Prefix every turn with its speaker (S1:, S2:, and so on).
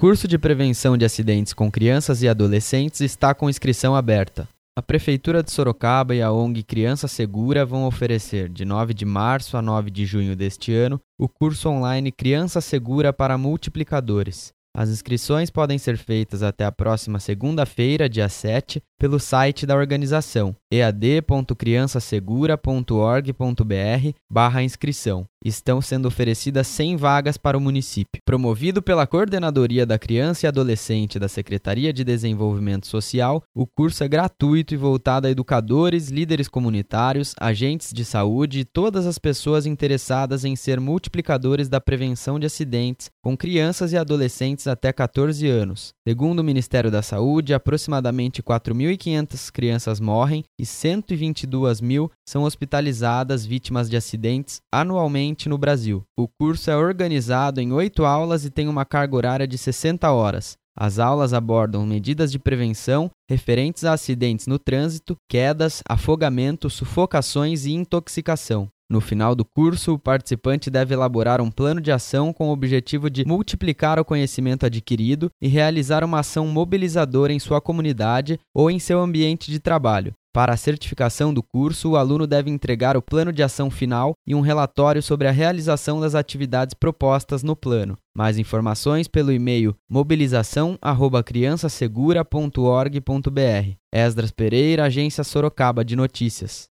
S1: curso de prevenção de acidentes com crianças e adolescentes está com inscrição aberta. A Prefeitura de Sorocaba e a ONG Criança Segura vão oferecer, de 9 de março a 9 de junho deste ano, o curso online Criança Segura para Multiplicadores. As inscrições podem ser feitas até a próxima segunda-feira, dia 7, pelo site da organização ead.criançasegura.org.br/inscrição. Estão sendo oferecidas 100 vagas para o município. Promovido pela Coordenadoria da Criança e Adolescente da Secretaria de Desenvolvimento Social, o curso é gratuito e voltado a educadores, líderes comunitários, agentes de saúde e todas as pessoas interessadas em ser multiplicadores da prevenção de acidentes com crianças e adolescentes até 14 anos. Segundo o Ministério da Saúde, aproximadamente 4.500 crianças morrem e 122.000 são hospitalizadas vítimas de acidentes anualmente no Brasil. O curso é organizado em 8 aulas e tem uma carga horária de 60 horas. As aulas abordam medidas de prevenção referentes a acidentes no trânsito, quedas, afogamento, sufocações e intoxicação. No final do curso, o participante deve elaborar um plano de ação com o objetivo de multiplicar o conhecimento adquirido e realizar uma ação mobilizadora em sua comunidade ou em seu ambiente de trabalho. Para a certificação do curso, o aluno deve entregar o plano de ação final e um relatório sobre a realização das atividades propostas no plano. Mais informações pelo e-mail mobilização@criançasegura.org.br. Esdras Pereira, Agência Sorocaba de Notícias.